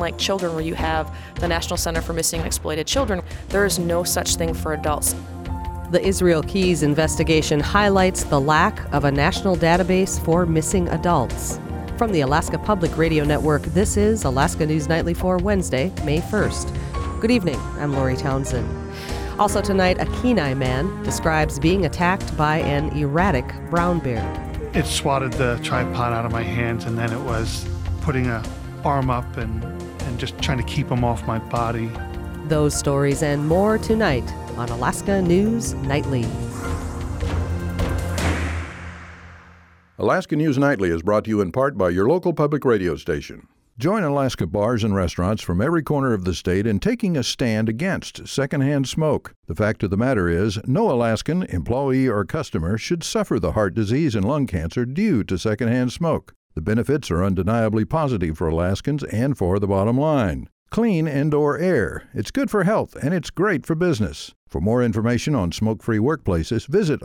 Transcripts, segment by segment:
Unlike children, where you have the National Center for Missing and Exploited Children, there is no such thing for adults. The Israel Keys investigation highlights the lack of a national database for missing adults. From the Alaska Public Radio Network, this is Alaska News Nightly for Wednesday, May 1st. Good evening, I'm Lori Townsend. Also tonight, a Kenai man describes being attacked by an erratic brown bear. It swatted the tripod out of my hands, and then it was putting an arm up and just trying to keep him off my body. Those stories and more tonight on Alaska News Nightly. Alaska News Nightly is brought to you in part by your local public radio station. Join Alaska bars and restaurants from every corner of the state in taking a stand against secondhand smoke. The fact of the matter is, no Alaskan, employee, or customer should suffer the heart disease and lung cancer due to secondhand smoke. The benefits are undeniably positive for Alaskans and for the bottom line. Clean indoor air. It's good for health and it's great for business. For more information on smoke-free workplaces, visit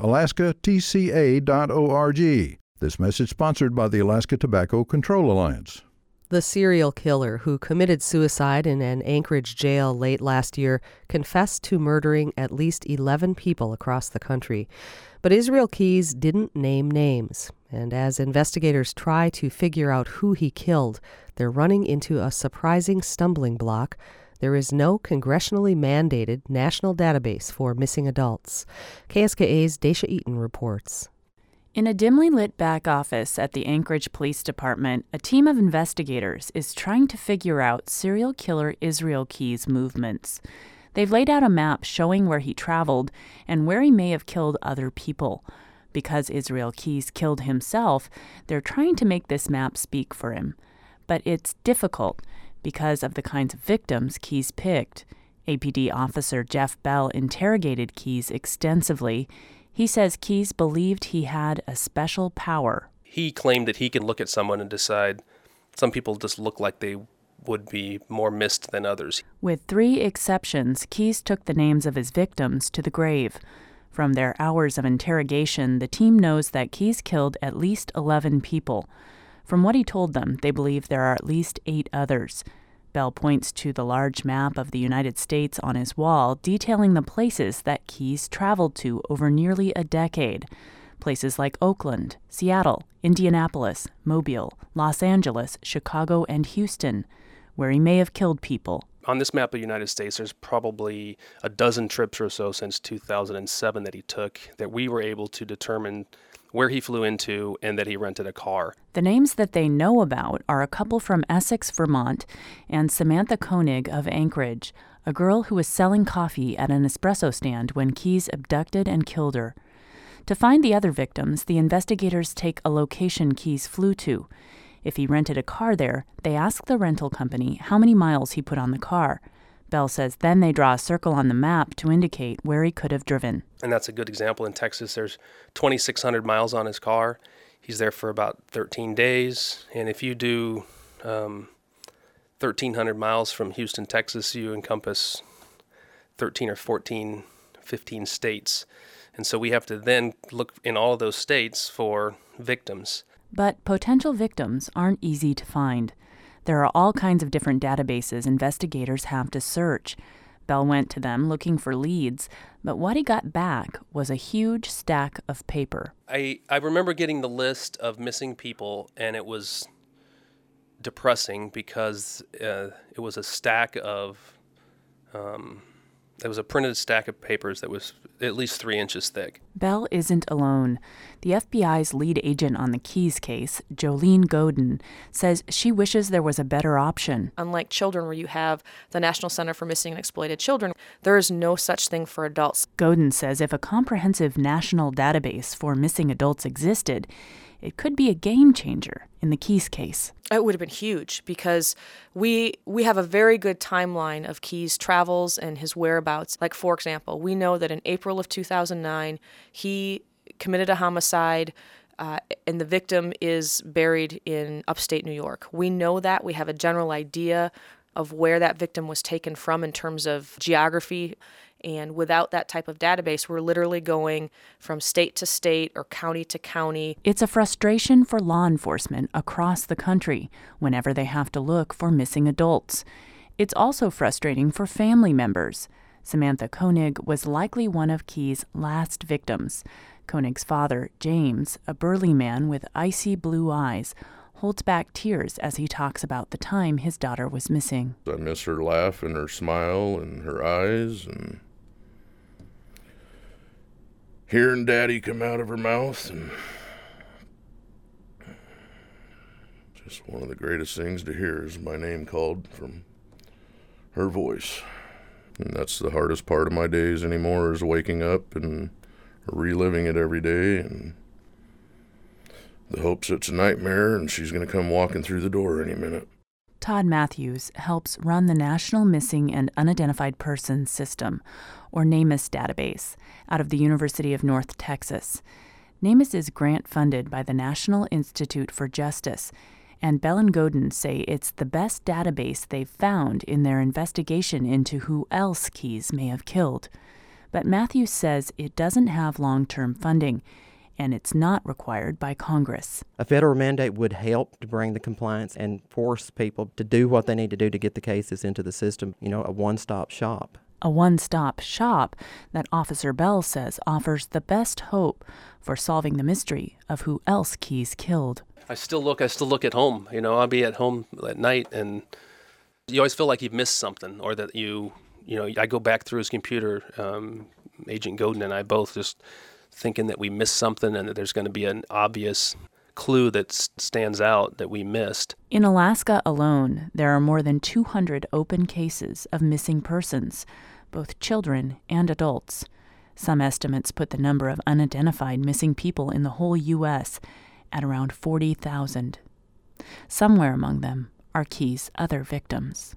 alaskatca.org. This message sponsored by the Alaska Tobacco Control Alliance. The serial killer who committed suicide in an Anchorage jail late last year confessed to murdering at least 11 people across the country. But Israel Keys didn't name names. And as investigators try to figure out who he killed, they're running into a surprising stumbling block. There is no congressionally mandated national database for missing adults. KSKA's Daisha Eaton reports. In a dimly lit back office at the Anchorage Police Department, a team of investigators is trying to figure out serial killer Israel Keys' movements. They've laid out a map showing where he traveled and where he may have killed other people. Because Israel Keys killed himself, they're trying to make this map speak for him. But it's difficult because of the kinds of victims Keys picked. APD officer Jeff Bell interrogated Keys extensively. He says Keys believed he had a special power. He claimed that he could look at someone and decide some people just look like they would be more missed than others. With 3 exceptions, Keys took the names of his victims to the grave. From their hours of interrogation, the team knows that Keys killed at least 11 people. From what he told them, they believe there are at least 8 others. Bell points to the large map of the United States on his wall, detailing the places that Keys traveled to over nearly a decade. Places like Oakland, Seattle, Indianapolis, Mobile, Los Angeles, Chicago, and Houston, where he may have killed people. On this map of the United States, there's probably a dozen trips or so since 2007 that he took that we were able to determine where he flew into and that he rented a car. The names that they know about are a couple from Essex, Vermont, and Samantha Koenig of Anchorage, a girl who was selling coffee at an espresso stand when Keys abducted and killed her. To find the other victims, the investigators take a location Keys flew to. If he rented a car there, they ask the rental company how many miles he put on the car. Bell says then they draw a circle on the map to indicate where he could have driven. And that's a good example. In Texas, there's 2,600 miles on his car. He's there for about 13 days. And if you do 1,300 miles from Houston, Texas, you encompass 13 or 14, 15 states. And so we have to then look in all of those states for victims. But potential victims aren't easy to find. There are all kinds of different databases investigators have to search. Bell went to them looking for leads, but what he got back was a huge stack of paper. I remember getting the list of missing people, and it was depressing because it was a stack of, it was a printed stack of papers that was at least 3 inches thick. Bell isn't alone. The FBI's lead agent on the Keys case, Jolene Godin, says she wishes there was a better option. Unlike children, where you have the National Center for Missing and Exploited Children, there is no such thing for adults. Godin says if a comprehensive national database for missing adults existed, it could be a game changer in the Keys case. It would have been huge because we have a very good timeline of Keys' travels and his whereabouts. Like, for example, we know that in April of 2009, he committed a homicide and the victim is buried in upstate New York. We know that. We have a general idea of where that victim was taken from in terms of geography. And without that type of database, we're literally going from state to state or county to county. It's a frustration for law enforcement across the country whenever they have to look for missing adults. It's also frustrating for family members. Samantha Koenig was likely one of Key's last victims. Koenig's father, James, a burly man with icy blue eyes, holds back tears as he talks about the time his daughter was missing. I miss her laugh and her smile and her eyes and hearing Daddy come out of her mouth, and just one of the greatest things to hear is my name called from her voice. And that's the hardest part of my days anymore, is waking up and reliving it every day, and the hopes it's a nightmare and she's going to come walking through the door any minute. Todd Matthews helps run the National Missing and Unidentified Persons System, or NamUs database, out of the University of North Texas. NamUs is grant-funded by the National Institute for Justice, and Bell and Godin say it's the best database they've found in their investigation into who else Keyes may have killed. But Matthews says it doesn't have long-term funding, and it's not required by Congress. A federal mandate would help to bring the compliance and force people to do what they need to do to get the cases into the system, a one-stop shop. A one-stop shop that Officer Bell says offers the best hope for solving the mystery of who else Keyes killed. I still look at home. I'll be at home at night, and you always feel like you've missed something, or that I go back through his computer, Agent Godin and I both just thinking that we missed something and that there's going to be an obvious clue that stands out that we missed. In Alaska alone, there are more than 200 open cases of missing persons, both children and adults. Some estimates put the number of unidentified missing people in the whole U.S. at around 40,000. Somewhere among them are Keyes' other victims.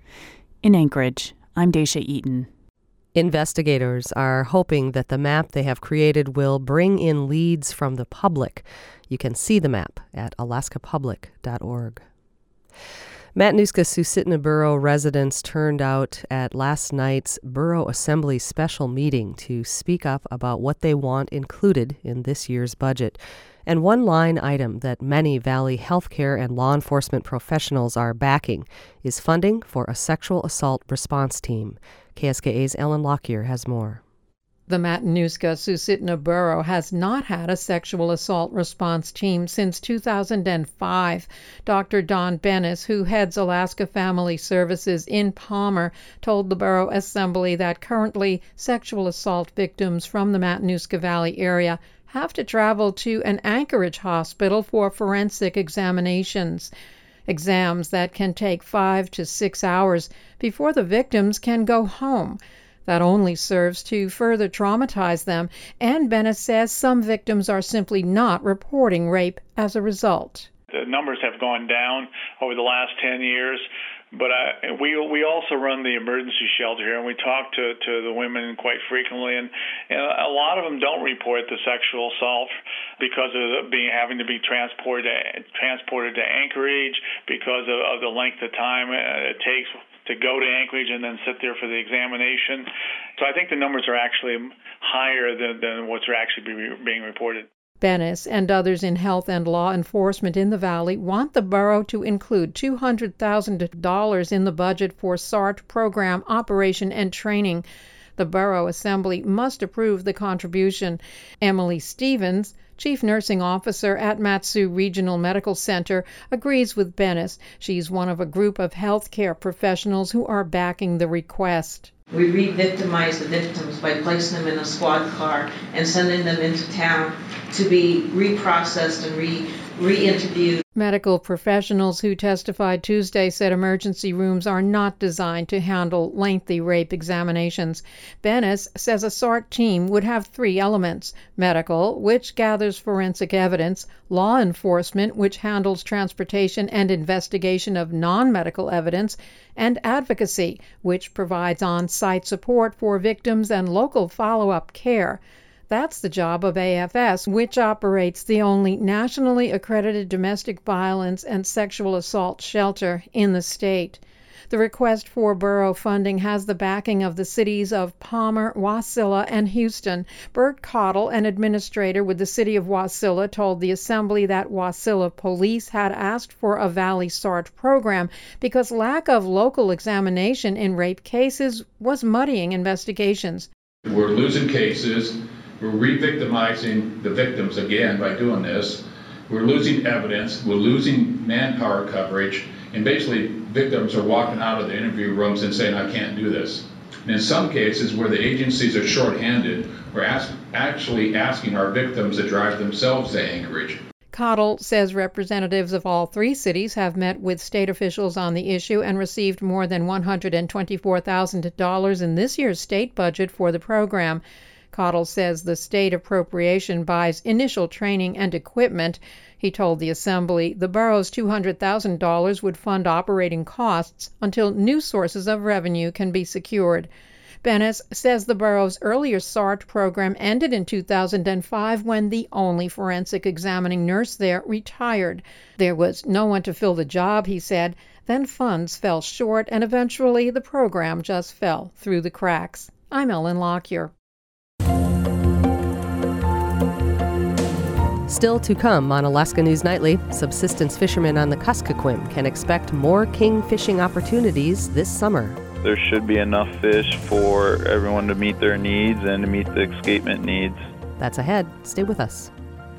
In Anchorage, I'm Daisha Eaton. Investigators are hoping that the map they have created will bring in leads from the public. You can see the map at alaskapublic.org. Matanuska-Susitna Borough residents turned out at last night's Borough Assembly special meeting to speak up about what they want included in this year's budget. And one line item that many Valley healthcare and law enforcement professionals are backing is funding for a sexual assault response team. KSKA's Ellen Lockyer has more. The Matanuska-Susitna Borough has not had a sexual assault response team since 2005. Dr. Don Bennis, who heads Alaska Family Services in Palmer, told the Borough Assembly that currently sexual assault victims from the Matanuska Valley area have to travel to an Anchorage hospital for forensic examinations. Exams that can take 5 to 6 hours before the victims can go home. That only serves to further traumatize them, and Bennis says some victims are simply not reporting rape as a result. The numbers have gone down over the last 10 years, but we also run the emergency shelter here, and we talk to the women quite frequently, and a lot of them don't report the sexual assault because of having to be transported to Anchorage, because of the length of time it takes to go to Anchorage and then sit there for the examination. So I think the numbers are actually higher than what's actually being reported. Bennis and others in health and law enforcement in the Valley want the borough to include $200,000 in the budget for SART program operation and training. The Borough Assembly must approve the contribution. Emily Stevens, Chief Nursing Officer at Mat-Su Regional Medical Center, agrees with Bennis. She's one of a group of healthcare professionals who are backing the request. We re-victimize the victims by placing them in a squad car and sending them into town to be reprocessed and re-interviewed. Medical professionals who testified Tuesday said emergency rooms are not designed to handle lengthy rape examinations. Bennis says a SART team would have 3 elements: medical, which gathers forensic evidence; law enforcement, which handles transportation and investigation of non-medical evidence; and advocacy, which provides on-site support for victims and local follow-up care. That's the job of AFS, which operates the only nationally accredited domestic violence and sexual assault shelter in the state. The request for borough funding has the backing of the cities of Palmer, Wasilla, and Houston. Bert Cottle, an administrator with the city of Wasilla, told the Assembly that Wasilla police had asked for a Valley SART program because lack of local examination in rape cases was muddying investigations. We're losing cases. We're re-victimizing the victims again by doing this. We're losing evidence. We're losing manpower coverage. And basically, victims are walking out of the interview rooms and saying, I can't do this. And in some cases where the agencies are shorthanded, we're actually asking our victims to drive themselves to Anchorage. Cottle says representatives of all three cities have met with state officials on the issue and received more than $124,000 in this year's state budget for the program. Cottle says the state appropriation buys initial training and equipment. He told the Assembly the borough's $200,000 would fund operating costs until new sources of revenue can be secured. Bennis says the borough's earlier SART program ended in 2005 when the only forensic examining nurse there retired. There was no one to fill the job, he said. Then funds fell short, and eventually the program just fell through the cracks. I'm Ellen Lockyer. Still to come on Alaska News Nightly, subsistence fishermen on the Kuskokwim can expect more king fishing opportunities this summer. There should be enough fish for everyone to meet their needs and to meet the escapement needs. That's ahead. Stay with us.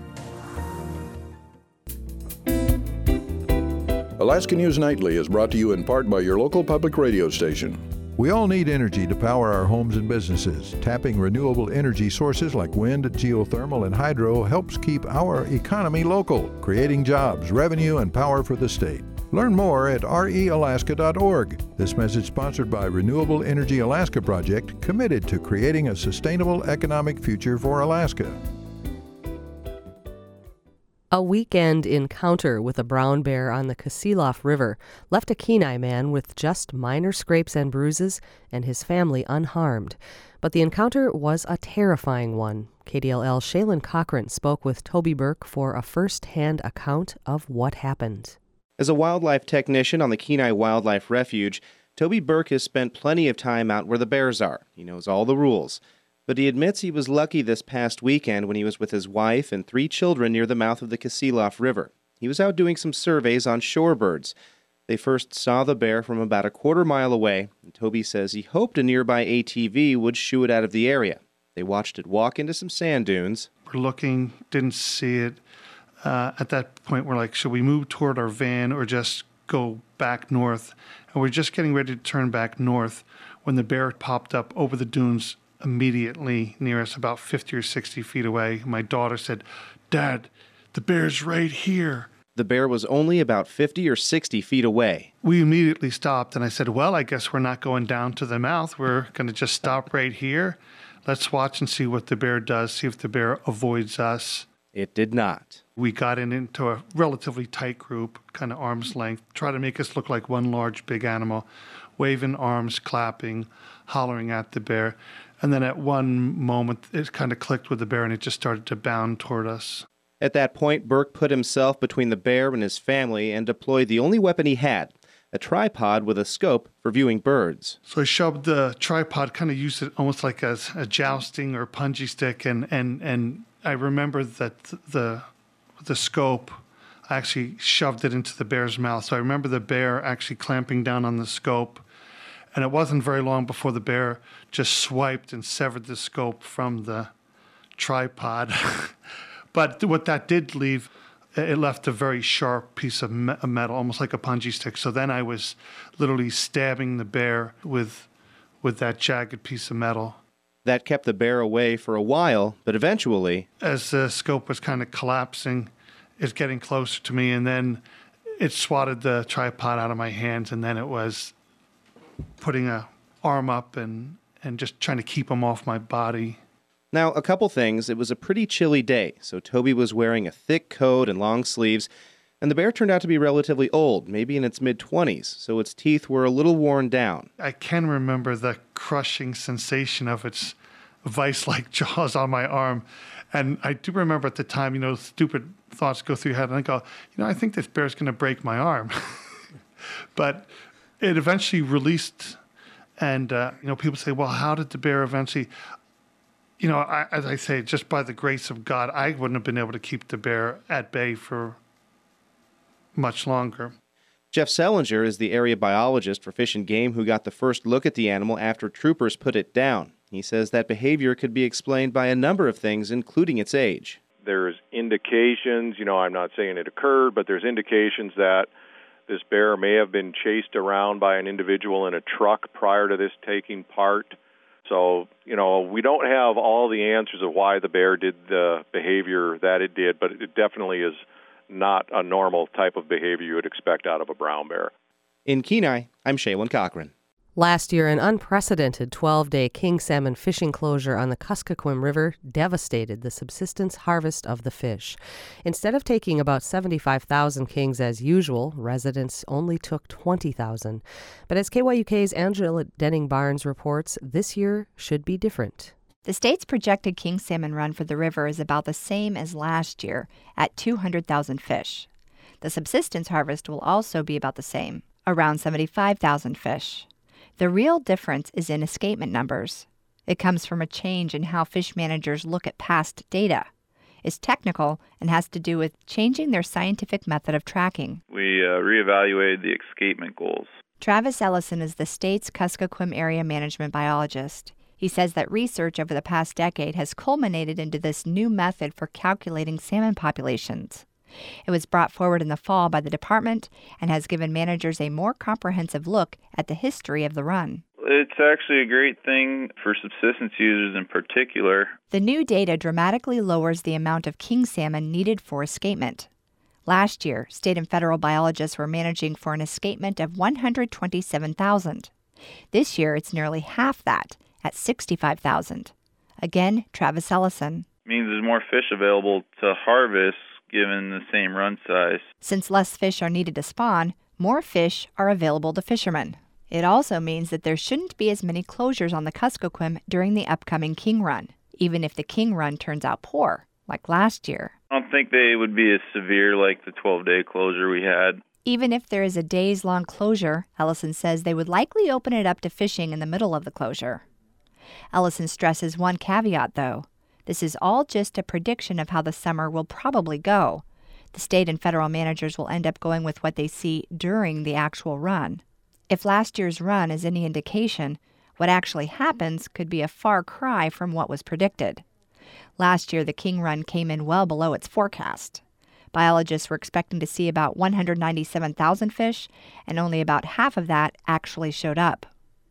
Alaska News Nightly is brought to you in part by your local public radio station. We all need energy to power our homes and businesses. Tapping renewable energy sources like wind, geothermal, and hydro helps keep our economy local, creating jobs, revenue, and power for the state. Learn more at realaska.org. This message sponsored by Renewable Energy Alaska Project, committed to creating a sustainable economic future for Alaska. A weekend encounter with a brown bear on the Kasilof River left a Kenai man with just minor scrapes and bruises and his family unharmed. But the encounter was a terrifying one. KDLL Shaylin Cochran spoke with Toby Burke for a first-hand account of what happened. As a wildlife technician on the Kenai Wildlife Refuge, Toby Burke has spent plenty of time out where the bears are. He knows all the rules. But he admits he was lucky this past weekend when he was with his wife and 3 children near the mouth of the Kasilof River. He was out doing some surveys on shorebirds. They first saw the bear from about a quarter-mile away, and Toby says he hoped a nearby ATV would shoo it out of the area. They watched it walk into some sand dunes. We're looking, didn't see it. At that point, we're like, should we move toward our van or just go back north? And we're just getting ready to turn back north when the bear popped up over the dunes immediately near us, about 50 or 60 feet away. My daughter said, "Dad, the bear's right here." The bear was only about 50 or 60 feet away. We immediately stopped, and I said, well, I guess we're not going down to the mouth. We're going to just stop right here. Let's watch and see what the bear does, see if the bear avoids us. It did not. We got into a relatively tight group, kind of arm's length, try to make us look like one large big animal, waving arms, clapping, hollering at the bear. And then at one moment, it kind of clicked with the bear, and it just started to bound toward us. At that point, Burke put himself between the bear and his family and deployed the only weapon he had, a tripod with a scope for viewing birds. So I shoved the tripod, kind of used it almost like as a jousting or punji stick, and I remember that the scope, I actually shoved it into the bear's mouth. So I remember the bear actually clamping down on the scope. And it wasn't very long before the bear just swiped and severed the scope from the tripod. But what that did leave, it left a very sharp piece of metal, almost like a punji stick. So then I was literally stabbing the bear with that jagged piece of metal. That kept the bear away for a while, but eventually, as the scope was kind of collapsing, it's getting closer to me, and then it swatted the tripod out of my hands, and then it was putting a arm up and just trying to keep him off my body. Now, a couple things. It was a pretty chilly day, so Toby was wearing a thick coat and long sleeves, and the bear turned out to be relatively old, maybe in its mid-20s, so its teeth were a little worn down. I can remember the crushing sensation of its vice-like jaws on my arm, and I do remember at the time, stupid thoughts go through your head, and I go, I think this bear's going to break my arm. But it eventually released, and people say, well, how did the bear eventually? As I say, just by the grace of God, I wouldn't have been able to keep the bear at bay for much longer. Jeff Selinger is the area biologist for Fish and Game who got the first look at the animal after troopers put it down. He says that behavior could be explained by a number of things, including its age. There's indications, I'm not saying it occurred, but there's indications that this bear may have been chased around by an individual in a truck prior to this taking part. So, we don't have all the answers of why the bear did the behavior that it did, but it definitely is not a normal type of behavior you would expect out of a brown bear. In Kenai, I'm Shaylin Cochran. Last year, an unprecedented 12-day king salmon fishing closure on the Kuskokwim River devastated the subsistence harvest of the fish. Instead of taking about 75,000 kings as usual, residents only took 20,000. But as KYUK's Angela Denning-Barnes reports, this year should be different. The state's projected king salmon run for the river is about the same as last year, at 200,000 fish. The subsistence harvest will also be about the same, around 75,000 fish. The real difference is in escapement numbers. It comes from a change in how fish managers look at past data. It's technical and has to do with changing their scientific method of tracking. We reevaluated the escapement goals. Travis Ellison is the state's Kuskokwim area management biologist. He says that research over the past decade has culminated into this new method for calculating salmon populations. It was brought forward in the fall by the department and has given managers a more comprehensive look at the history of the run. It's actually a great thing for subsistence users in particular. The new data dramatically lowers the amount of king salmon needed for escapement. Last year, state and federal biologists were managing for an escapement of 127,000. This year, it's nearly half that, at 65,000. Again, Travis Ellison. It means there's more fish available to harvest given the same run size. Since less fish are needed to spawn, more fish are available to fishermen. It also means that there shouldn't be as many closures on the Kuskokwim during the upcoming king run, even if the king run turns out poor, like last year. I don't think they would be as severe like the 12-day closure we had. Even if there is a days-long closure, Ellison says they would likely open it up to fishing in the middle of the closure. Ellison stresses one caveat, though. This is all just a prediction of how the summer will probably go. The state and federal managers will end up going with what they see during the actual run. If last year's run is any indication, what actually happens could be a far cry from what was predicted. Last year, the king run came in well below its forecast. Biologists were expecting to see about 197,000 fish, and only about half of that actually showed up.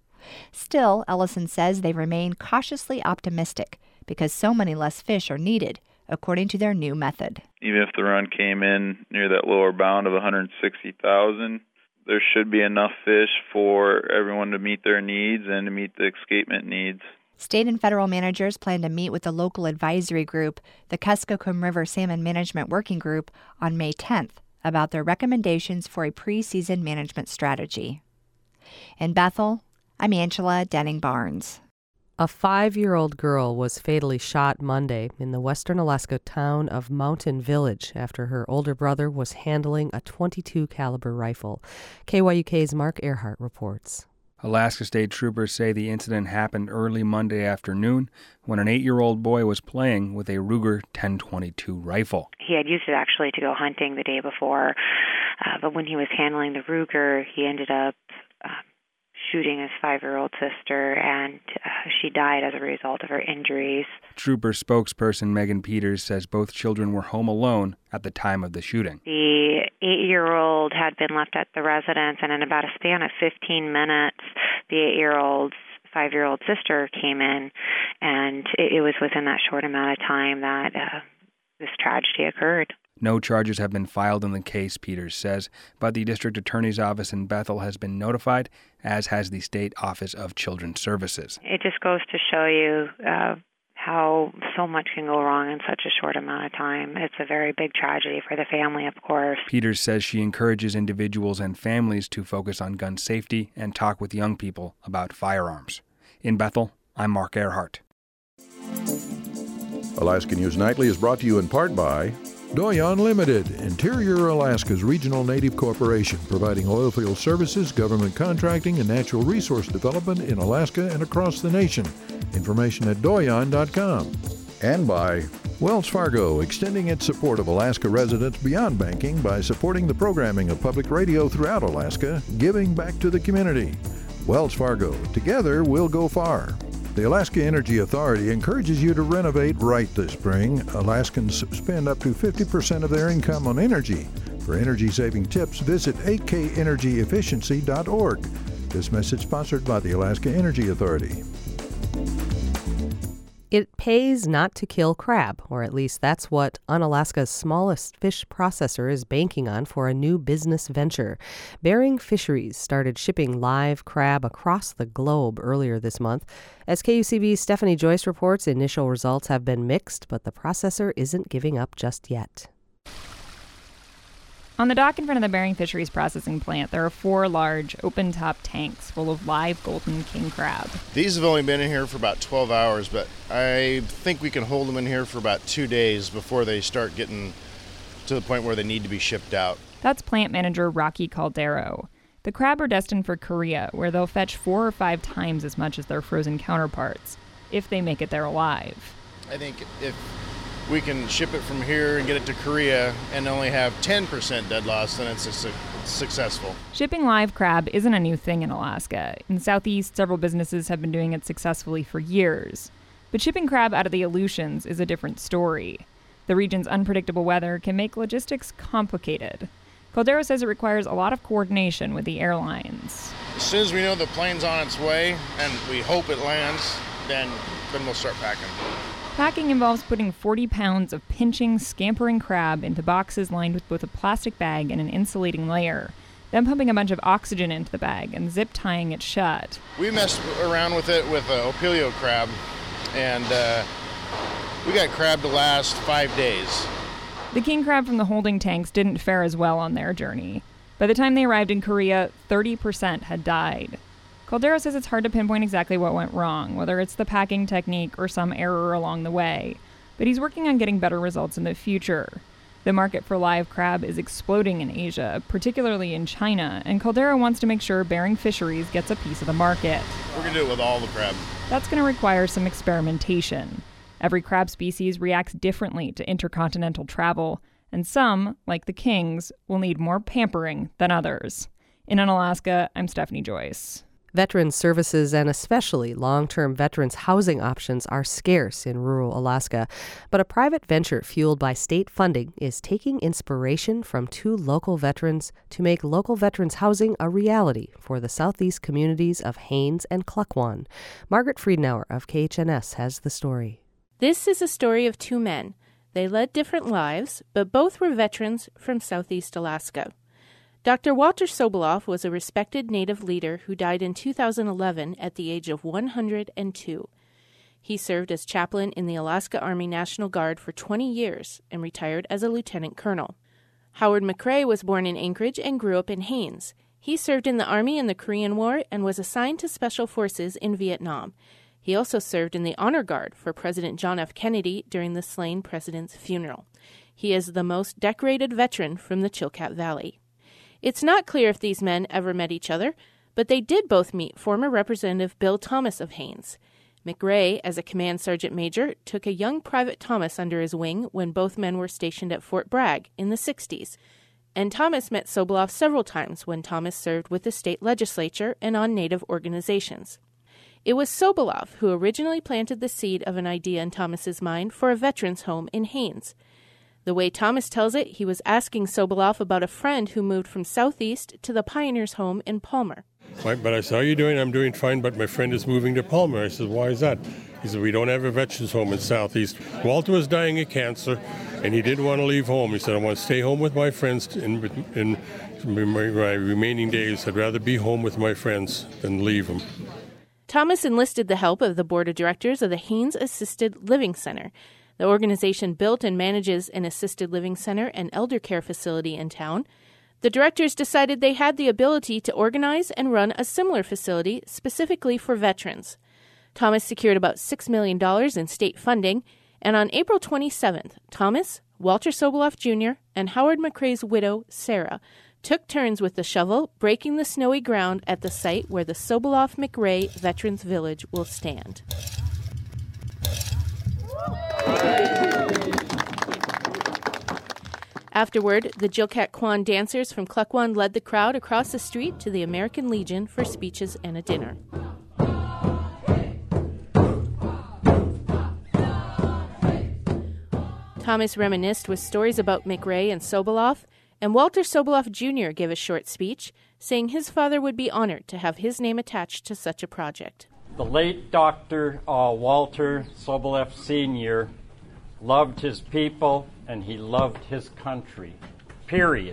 Still, Ellison says they remain cautiously optimistic because so many less fish are needed, according to their new method. Even if the run came in near that lower bound of 160,000, there should be enough fish for everyone to meet their needs and to meet the escapement needs. State and federal managers plan to meet with the local advisory group, the Kuskokwim River Salmon Management Working Group, on May 10th about their recommendations for a preseason management strategy. In Bethel, I'm Angela Denning-Barnes. A 5-year-old girl was fatally shot Monday in the western Alaska town of Mountain Village after her older brother was handling a .22 caliber rifle. KYUK's Mark Earhart reports. Alaska State troopers say the incident happened early Monday afternoon when an 8-year-old boy was playing with a Ruger 10/22 rifle. He had used it actually to go hunting the day before, but when he was handling the Ruger, he ended up shooting his 5-year-old sister, and she died as a result of her injuries. Trooper spokesperson Megan Peters says both children were home alone at the time of the shooting. The 8-year-old had been left at the residence, and in about a span of 15 minutes, the 8-year-old's 5-year-old sister came in, and it was within that short amount of time that this tragedy occurred. No charges have been filed in the case, Peters says, but the district attorney's office in Bethel has been notified, as has the State Office of Children's Services. It just goes to show you how so much can go wrong in such a short amount of time. It's a very big tragedy for the family, of course. Peters says she encourages individuals and families to focus on gun safety and talk with young people about firearms. In Bethel, I'm Mark Earhart. Alaska News Nightly is brought to you in part by Doyon Limited, Interior Alaska's regional native corporation, providing oilfield services, government contracting, and natural resource development in Alaska and across the nation. Information at doyon.com. And by Wells Fargo, extending its support of Alaska residents beyond banking by supporting the programming of public radio throughout Alaska, giving back to the community. Wells Fargo, together we'll go far. The Alaska Energy Authority encourages you to renovate right this spring. Alaskans spend up to 50% of their income on energy. For energy-saving tips, visit akenergyefficiency.org. This message sponsored by the Alaska Energy Authority. It pays not to kill crab, or at least that's what Unalaska's smallest fish processor is banking on for a new business venture. Bering Fisheries started shipping live crab across the globe earlier this month. As KUCB's Stephanie Joyce reports, initial results have been mixed, but the processor isn't giving up just yet. On the dock in front of the Bering Fisheries processing plant, there are 4 large, open-top tanks full of live golden king crab. These have only been in here for about 12 hours, but I think we can hold them in here for about 2 days before they start getting to the point where they need to be shipped out. That's plant manager Rocky Caldero. The crab are destined for Korea, where they'll fetch 4 or 5 times as much as their frozen counterparts, if they make it there alive. I think if we can ship it from here and get it to Korea and only have 10% dead loss, then it's successful. Shipping live crab isn't a new thing in Alaska. In the Southeast, several businesses have been doing it successfully for years. But shipping crab out of the Aleutians is a different story. The region's unpredictable weather can make logistics complicated. Caldero says it requires a lot of coordination with the airlines. As soon as we know the plane's on its way and we hope it lands, then we'll start packing. Packing involves putting 40 pounds of pinching, scampering crab into boxes lined with both a plastic bag and an insulating layer, then pumping a bunch of oxygen into the bag and zip tying it shut. We messed around with it with Opilio crab, and we got crab to last 5 days. The king crab from the holding tanks didn't fare as well on their journey. By the time they arrived in Korea, 30% had died. Caldero says it's hard to pinpoint exactly what went wrong, whether it's the packing technique or some error along the way, but he's working on getting better results in the future. The market for live crab is exploding in Asia, particularly in China, and Caldero wants to make sure Bering Fisheries gets a piece of the market. We're going to do it with all the crab. That's going to require some experimentation. Every crab species reacts differently to intercontinental travel, and some, like the kings, will need more pampering than others. In Unalaska, I'm Stephanie Joyce. Veterans services and especially long-term veterans housing options are scarce in rural Alaska, but a private venture fueled by state funding is taking inspiration from 2 local veterans to make local veterans housing a reality for the southeast communities of Haines and Klukwan. Margaret Friedenauer of KHNS has the story. This is a story of 2 men. They led different lives, but both were veterans from southeast Alaska. Dr. Walter Sobolov was a respected Native leader who died in 2011 at the age of 102. He served as chaplain in the Alaska Army National Guard for 20 years and retired as a lieutenant colonel. Howard McRae was born in Anchorage and grew up in Haines. He served in the Army in the Korean War and was assigned to Special Forces in Vietnam. He also served in the Honor Guard for President John F. Kennedy during the slain president's funeral. He is the most decorated veteran from the Chilkat Valley. It's not clear if these men ever met each other, but they did both meet former Representative Bill Thomas of Haines. McRae, as a command sergeant major, took a young Private Thomas under his wing when both men were stationed at Fort Bragg in the 60s. And Thomas met Sobolov several times when Thomas served with the state legislature and on Native organizations. It was Sobolov who originally planted the seed of an idea in Thomas's mind for a veterans home in Haines. The way Thomas tells it, he was asking Sobolov about a friend who moved from Southeast to the Pioneers' home in Palmer. But I said, how are you doing? I'm doing fine, but my friend is moving to Palmer. I said, why is that? He said, we don't have a veterans home in Southeast. Walter was dying of cancer, and he didn't want to leave home. He said, I want to stay home with my friends in my remaining days. I'd rather be home with my friends than leave them. Thomas enlisted the help of the board of directors of the Haines Assisted Living Center. The organization built and manages an assisted living center and elder care facility in town. The directors decided they had the ability to organize and run a similar facility specifically for veterans. Thomas secured about $6 million in state funding, and on April 27th, Thomas, Walter Soboleff Jr. and Howard McRae's widow, Sarah, took turns with the shovel, breaking the snowy ground at the site where the Soboleff-McRae Veterans Village will stand. Afterward, the Jilkat Kwan dancers from Klukwan led the crowd across the street to the American Legion for speeches and a dinner. Thomas reminisced with stories about McRae and Soboleff, and Walter Soboleff Jr. gave a short speech, saying his father would be honored to have his name attached to such a project. The late Dr. Walter Soboleff Sr. loved his people and he loved his country. Period.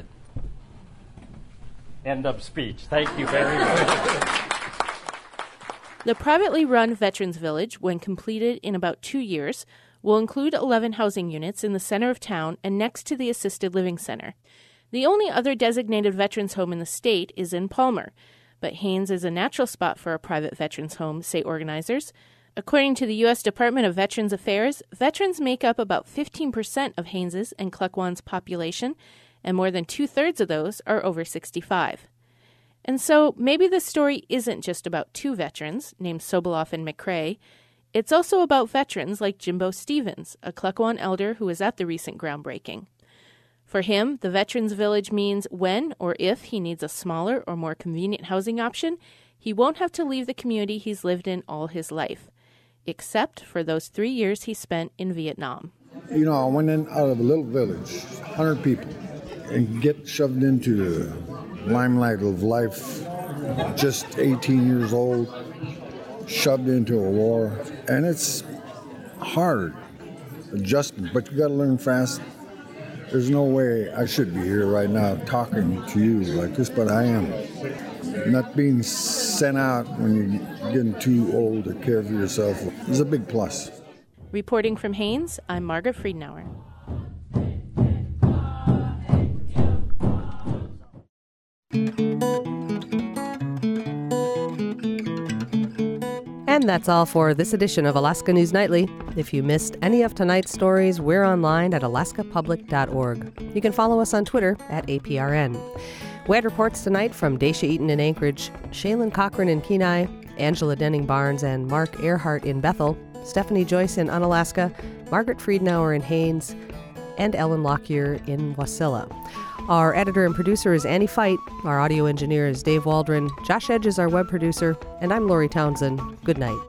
End of speech. Thank you very much. The privately run Veterans Village, when completed in about 2 years, will include 11 housing units in the center of town and next to the Assisted Living Center. The only other designated veterans home in the state is in Palmer, but Haines is a natural spot for a private veterans home, say organizers. According to the U.S. Department of Veterans Affairs, veterans make up about 15% of Haines's and Klukwan's population, and more than 2/3 of those are over 65. And so maybe the story isn't just about two veterans, named Soboleff and McRae. It's also about veterans like Jimbo Stevens, a Klukwan elder who was at the recent groundbreaking. For him, the Veterans Village means when or if he needs a smaller or more convenient housing option, he won't have to leave the community he's lived in all his life, except for those 3 years he spent in Vietnam. You know, I went in out of a little village, 100 people, and get shoved into the limelight of life, just 18 years old, shoved into a war, and it's hard adjustment, but you got to learn fast. There's no way I should be here right now talking to you like this, but I am. Not being sent out when you're getting too old to care for yourself is a big plus. Reporting from Haines, I'm Margaret Friedenauer. And that's all for this edition of Alaska News Nightly. If you missed any of tonight's stories, we're online at alaskapublic.org. You can follow us on Twitter at APRN. We had reports tonight from Daisha Eaton in Anchorage, Shaylin Cochran in Kenai, Angela Denning-Barnes and Mark Earhart in Bethel, Stephanie Joyce in Unalaska, Margaret Friedenauer in Haines, and Ellen Lockyer in Wasilla. Our editor and producer is Annie Fight. Our audio engineer is Dave Waldron. Josh Edge is our web producer. And I'm Lori Townsend. Good night.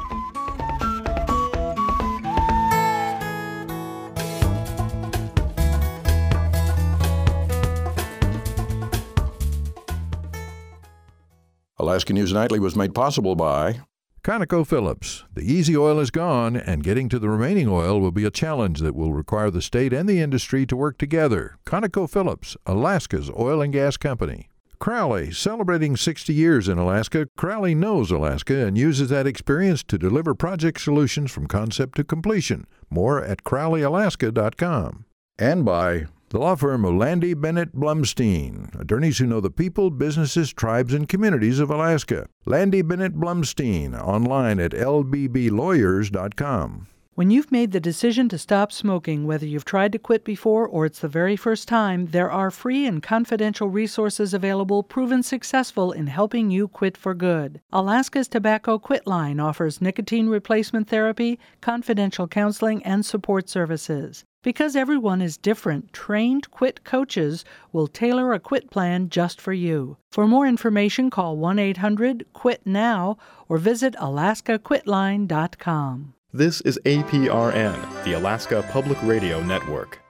Alaska News Nightly was made possible by ConocoPhillips. The easy oil is gone, and getting to the remaining oil will be a challenge that will require the state and the industry to work together. ConocoPhillips, Alaska's oil and gas company. Crowley, celebrating 60 years in Alaska. Crowley knows Alaska and uses that experience to deliver project solutions from concept to completion. More at crowleyalaska.com. And by the law firm of Landy Bennett Blumstein, attorneys who know the people, businesses, tribes, and communities of Alaska. Landy Bennett Blumstein, online at lbblawyers.com. When you've made the decision to stop smoking, whether you've tried to quit before or it's the very first time, there are free and confidential resources available proven successful in helping you quit for good. Alaska's Tobacco Quit Line offers nicotine replacement therapy, confidential counseling, and support services. Because everyone is different, trained quit coaches will tailor a quit plan just for you. For more information, call 1-800-QUIT-NOW or visit alaskaquitline.com. This is APRN, the Alaska Public Radio Network.